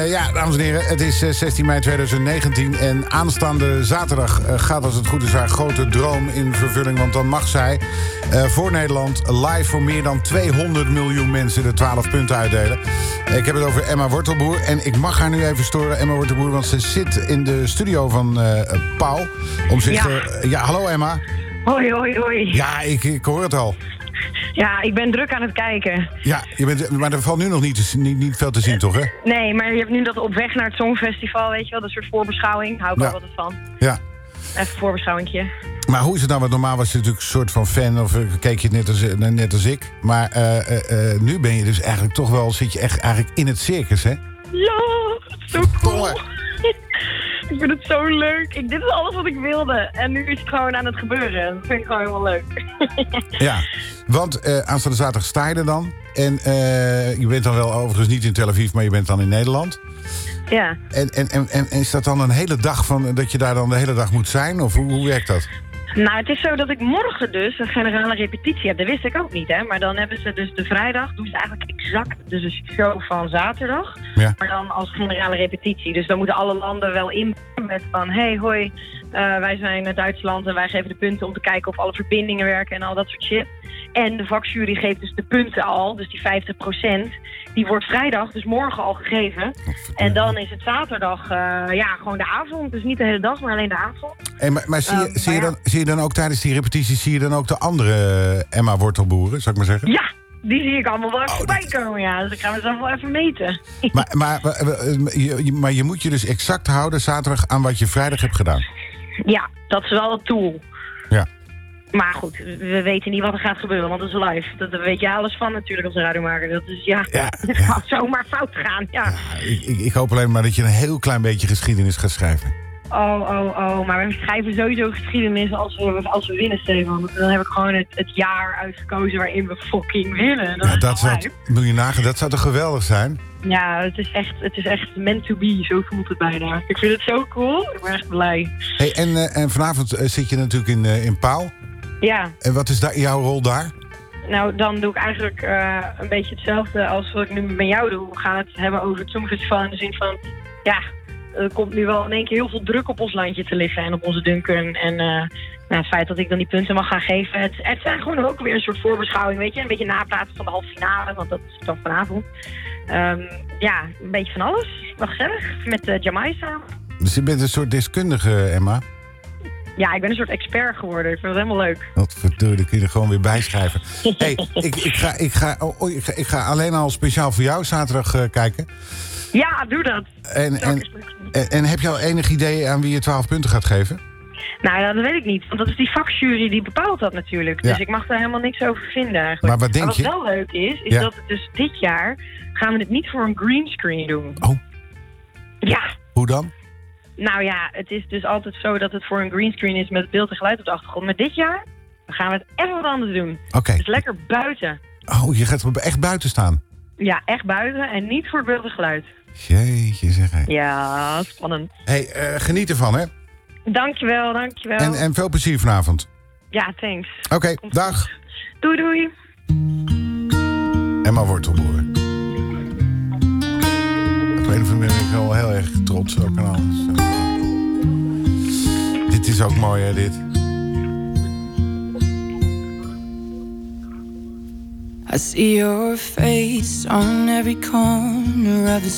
Ja, dames en heren, het is 16 mei 2019 en aanstaande zaterdag gaat als het goed is haar grote droom in vervulling. Want dan mag zij voor Nederland live voor meer dan 200 miljoen mensen de 12 punten uitdelen. Ik heb het over Emma Wortelboer en ik mag haar nu even storen, Emma Wortelboer, want ze zit in de studio van Pauw. Om zich ja, hallo Emma. Hoi, hoi, hoi. Ja, ik hoor het al. Ja, ik ben druk aan het kijken. Ja, maar er valt nu nog niet veel te zien, toch, hè? Nee, maar je hebt nu dat op weg naar het Songfestival, weet je wel, dat soort voorbeschouwing. Hou ik wel altijd van. Ja. Even een voorbeschouwingje. Maar hoe is het nou? Want normaal was je natuurlijk een soort van fan of keek je het net als ik. Maar nu ben je dus eigenlijk toch wel, zit je echt eigenlijk in het circus, hè? Ja, zo cool. Ik vind het zo leuk. Dit is alles wat ik wilde. En nu is het gewoon aan het gebeuren. Dat vind ik gewoon helemaal leuk. Ja, want aanstaande zaterdag sta je er dan. En je bent dan wel overigens niet in Tel Aviv, maar je bent dan in Nederland. Ja. En is dat dan een hele dag van dat je daar dan de hele dag moet zijn? Of hoe werkt dat? Nou, het is zo dat ik morgen dus een generale repetitie heb. Dat wist ik ook niet, hè. Maar dan hebben ze dus de vrijdag, doen ze eigenlijk exact dus een show van zaterdag. Ja. Maar dan als generale repetitie. Dus dan moeten alle landen wel in met van, hey, hoi, wij zijn Duitsland en wij geven de punten om te kijken of alle verbindingen werken en al dat soort shit. En de vakjury geeft dus de punten al, dus die 50%, die wordt vrijdag, dus morgen al gegeven. En dan is het zaterdag, gewoon de avond. Dus niet de hele dag, maar alleen de avond. Hey, maar zie je dan ook tijdens die repetities, zie je dan ook de andere Emma Wortelboeren, zou ik maar zeggen? Ja, die zie ik allemaal wel even voorbij komen, ja. Dus ik ga mezelf wel even meten. Maar je moet je dus exact houden zaterdag aan wat je vrijdag hebt gedaan. Ja, dat is wel het doel. Ja. Maar goed, we weten niet wat er gaat gebeuren, want het is live. Daar weet je alles van natuurlijk als radiomaker. Dat is het gaat zomaar fout gaan. Ja. Ik hoop alleen maar dat je een heel klein beetje geschiedenis gaat schrijven. Maar we schrijven sowieso geschiedenis als we winnen, Stefan. Dan heb ik gewoon het jaar uitgekozen waarin we fucking winnen. Moet je nagaan, dat zou toch geweldig zijn? Ja, het is echt meant to be, zo voelt het bijna. Ik vind het zo cool, ik ben echt blij. Hey, en vanavond zit je natuurlijk in Pauw. Ja. En wat is jouw rol daar? Nou, dan doe ik eigenlijk een beetje hetzelfde als wat ik nu met jou doe. We gaan het hebben over het Songfestival in de zin van, er komt nu wel in één keer heel veel druk op ons landje te liggen en op onze Duncan. En het feit dat ik dan die punten mag gaan geven. Het zijn gewoon ook weer een soort voorbeschouwing, weet je. Een beetje napraten van de halve finale, want dat is dan vanavond. Een beetje van alles. Wel gezellig, met Jamai samen. Dus je bent een soort deskundige, Emma? Ja, ik ben een soort expert geworden. Ik vind het helemaal leuk. Wat verdorie, dat kun je er gewoon weer bijschrijven. Hey, ik ga alleen al speciaal voor jou zaterdag kijken. Ja, doe dat. En heb je al enig idee aan wie je 12 punten gaat geven? Nou, dat weet ik niet. Want dat is die vakjury die bepaalt dat natuurlijk. Dus ik mag daar helemaal niks over vinden eigenlijk. Maar wat denk je? Wat wel leuk is dat het dus dit jaar gaan we het niet voor een greenscreen doen. Oh. Ja. Hoe dan? Nou ja, het is dus altijd zo dat het voor een greenscreen is met beeld en geluid op de achtergrond. Maar dit jaar gaan we het even wat anders doen. Oké. Dus lekker buiten. Oh, je gaat echt buiten staan? Ja, echt buiten en niet voor beeld en geluid. Jeetje zeg hé. Ja, spannend. Hey, geniet ervan hè. Dankjewel. En veel plezier vanavond. Ja, thanks. Oké, dag. Doei. Emma Wortelboer. Op een of andere manier ben ik wel heel erg trots ook aan alles. Dit is ook mooi hè, dit. I see your face on every corner of the